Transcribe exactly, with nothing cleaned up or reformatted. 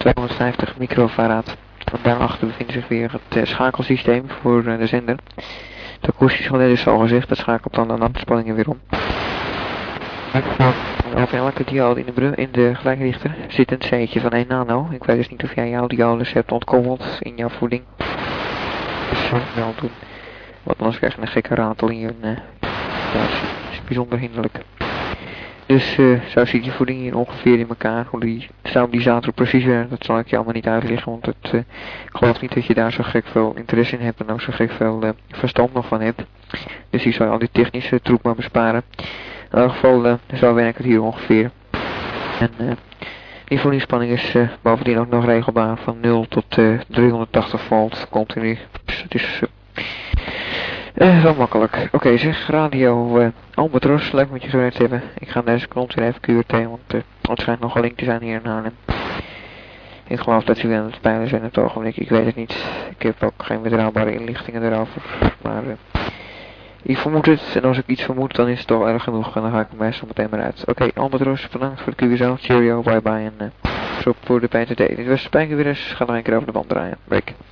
tweehonderdvijftig microfarad. En daarachter bevindt zich weer het uh, schakelsysteem voor uh, de zender. Het akoestisch geluid is al gezegd, dat schakelt dan de lamspanningen weer om. Over elke diode in de, bru in de gelijkrichter zit een C'tje van één nano. Ik weet dus niet of jij jouw diodes hebt ontkoppeld in jouw voeding. Dus uh, wel doen. Want anders krijg je een gekke ratel in je... Uh, dat is, is bijzonder hinderlijk. Dus uh, zo ziet je voeding hier ongeveer in elkaar. Hoe die stabilisator precies werkt, dat zal ik je allemaal niet uitleggen. Want het, uh, ik geloof niet dat je daar zo gek veel interesse in hebt en ook zo gek veel uh, verstand nog van hebt. Dus hier zal je al die technische troep maar besparen. In elk geval, uh, zo werkt het hier ongeveer. En uh, die voedingsspanning is uh, bovendien ook nog regelbaar van nul tot uh, driehonderdtachtig volt continu. Dus het is... Uh, Uh, wel makkelijk. Oké okay, zeg, radio uh, Albatros, leuk met je gewerkt hebben. Ik ga deze klant weer even Q R T, want uh, het schijnt nog een link te zijn hier in Haarlem. Ik geloof dat ze aan het spelen zijn op het ogenblik, ik weet het niet. Ik heb ook geen betrouwbare inlichtingen erover, maar uh, ik vermoed het. En als ik iets vermoed, dan is het toch erg genoeg en dan ga ik hem meestal meteen maar uit. Oké, okay, Albatros, bedankt voor de Q S O, cheerio, bye bye en uh, zo voor de P T T. Dit was Spijker weer eens, ga nog een keer over de band draaien. Break.